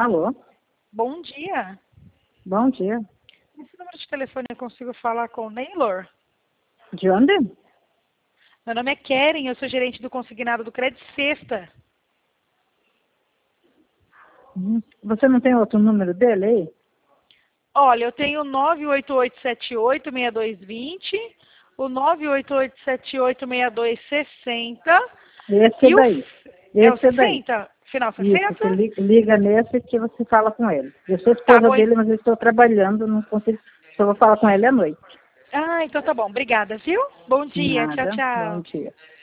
Alô? Bom dia. Bom dia. Nesse número de telefone eu consigo falar com o Neylor? De onde? Meu nome é Keren, eu sou gerente do consignado do Crédito Sexta. Você não tem outro número dele aí? Olha, eu tenho o 988786220, o 988786260 Esse e o... daí. É o Esse daí. 60? Final Isso, 60? você liga nesse que você fala com ele. Eu sou Tá esposa bom. dele, mas eu estou trabalhando, não consigo. Só vou falar com ele à noite. Ah, então tá bom. Obrigada, viu? Bom dia. Tchau, Nada. Bom tchau. dia.